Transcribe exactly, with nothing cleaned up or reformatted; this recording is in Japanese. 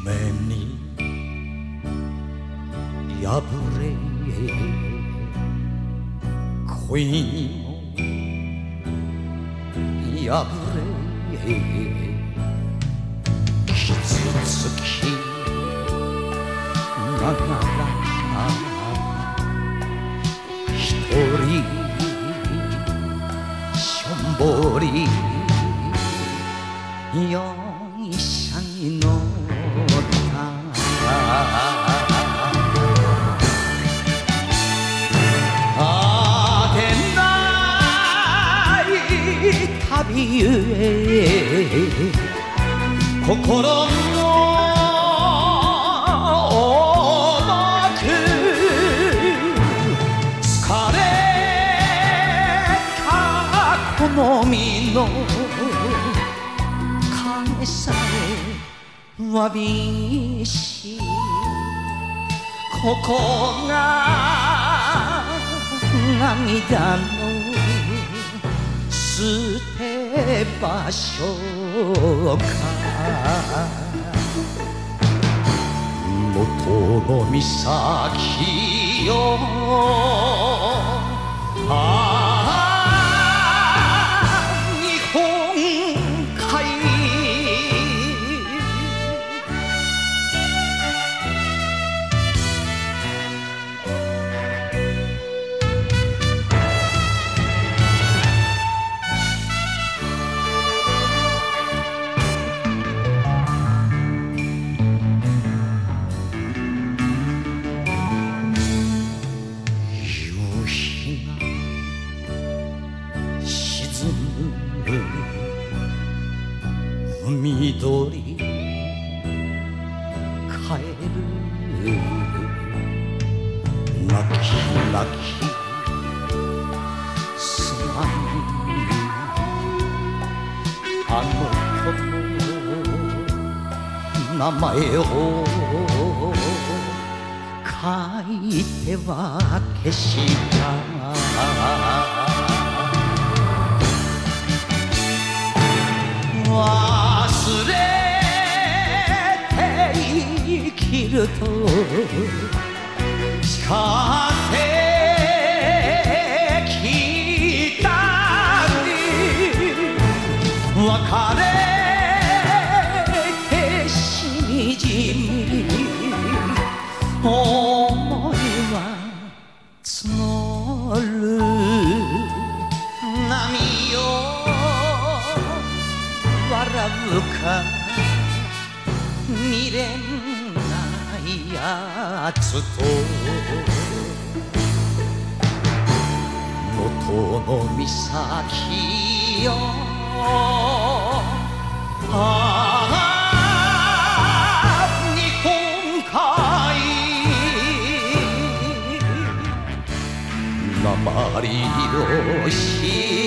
夢に破れ恋にも破れ傷つきながら一人しょんぼり容疑者に乗った果てない旅へ心の重く疲れた好みの影さえわびしここが涙の捨て場所か能登の岬よああ日本海海鳥帰る泣き泣き空にあの子の名前を書いては消した忘れて生きると誓ってきたに別れてしみじみ思いは募る波よ笑うか見れないやつと能登の岬よああ日本海鉛をし